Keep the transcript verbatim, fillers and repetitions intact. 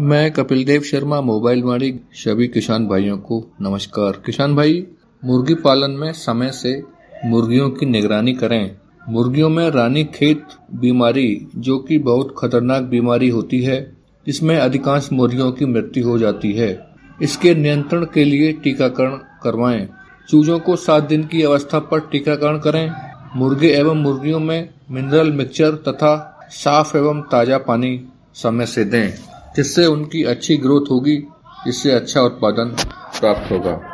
मैं कपिल देव शर्मा, मोबाइल मालिक। सभी किसान भाइयों को नमस्कार। किसान भाई, मुर्गी पालन में समय से मुर्गियों की निगरानी करें। मुर्गियों में रानीखेत बीमारी, जो कि बहुत खतरनाक बीमारी होती है, इसमें अधिकांश मुर्गियों की मृत्यु हो जाती है। इसके नियंत्रण के लिए टीकाकरण करवाएं। चूजों को सात दिन की अवस्था पर टीकाकरण करें। मुर्गे एवं मुर्गियों में मिनरल मिक्सचर तथा साफ एवं ताजा पानी समय से दें, जिससे उनकी अच्छी ग्रोथ होगी, जिससे अच्छा उत्पादन प्राप्त होगा।